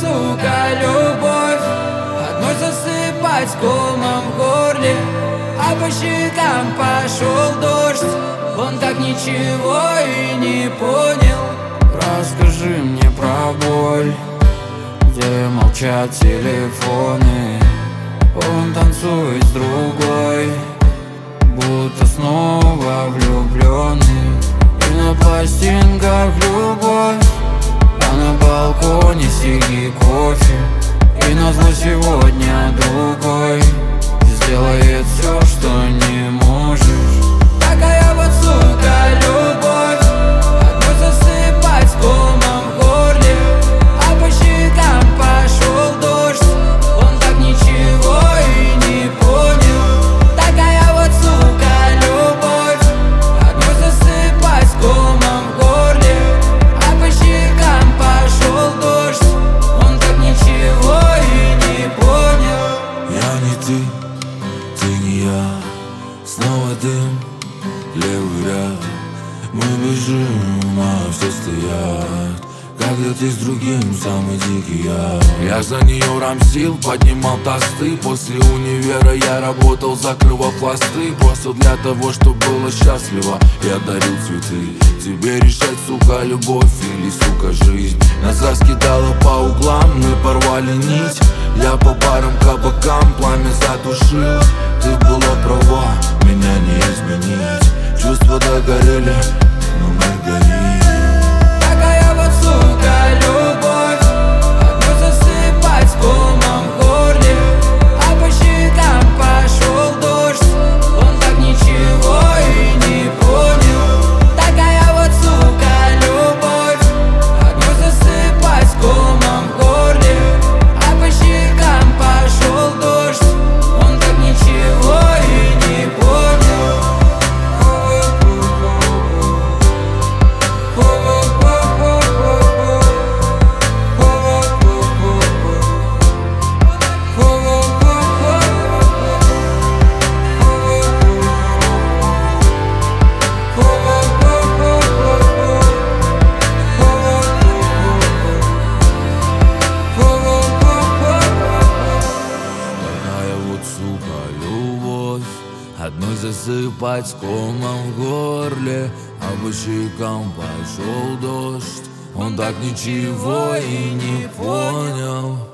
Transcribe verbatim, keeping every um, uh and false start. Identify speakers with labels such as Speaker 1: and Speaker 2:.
Speaker 1: сука, любовь, одной засыпать комом в горле, а по щекам пошел дождь. Он так ничего и не понял. Расскажи мне про боль, где молчат телефоны. Он танцует с другой, будто снова влюбленный. И на пластинках любовь, а на балконе сиги кофе. И назло сегодня другой сделает все, что не можешь. Такая вот сука, любовь, одной засыпать комом в горле, а по щекам пошел дождь. Он так ничего и не понял. Такая вот сука, любовь, одной засыпать комом в горле, а по щекам пошел дождь. Он так ничего и не понял.
Speaker 2: Я не ты, ты не я, снова дым, левый ряд. Мы бежим, а все стоят, когда ты с другим самый дикий я. Я за нее рамсил, поднимал тосты. После универа я работал, закрывал пласты. Просто для того, чтобы было счастливо, я дарил цветы. Тебе решать, сука, любовь или, сука, жизнь. Нас раскидало по углам, мы порвали нить. Я по барам, кабакам пламя задушил. Ты была права, меня не изменить. Чувства догорели, но мы горим.
Speaker 1: Такая вот сука, любовь, одной засыпать комом в горле, а по щекам пошел дождь. Он так ничего и не понял. Такая вот сука, любовь, одной засыпать комом в горле, а по щекам пошел дождь. Он так ничего и не понял.
Speaker 2: Одной засыпать комом в горле, а по щекам пошел дождь. Он так ничего и не понял.